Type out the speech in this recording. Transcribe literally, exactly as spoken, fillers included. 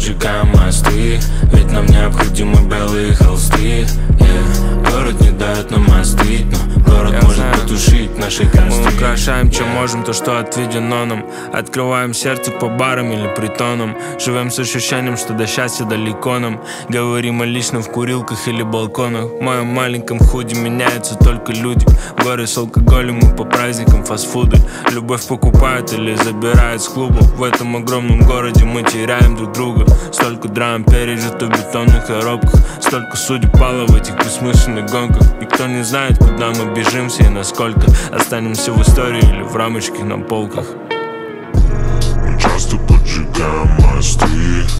поджигаем мосты, ведь нам необходимы белые холсты. yeah. Город не дает нам остыть, но город Я может знаю. потушить наши костры. Мы украшаем, чем можем, то, что отведено нам. Открываем сердце по барам или притонам. Живем с ощущением, что до счастья далеко нам. Говорим о личном в курилках или балконах. В моем маленьком худе меняются только люди. В горе с алкоголем и по праздникам фастфуды. Любовь покупают или забирают с клуба. В этом огромном городе мы теряем друг друга. Столько драм пережито в бетонных коробках. Столько судеб пало в этих бессмысленных гонках. Никто не знает, куда мы бежим все и насколько. Останемся в истории или в рамочке на полках. Мы часто поджигаем мосты.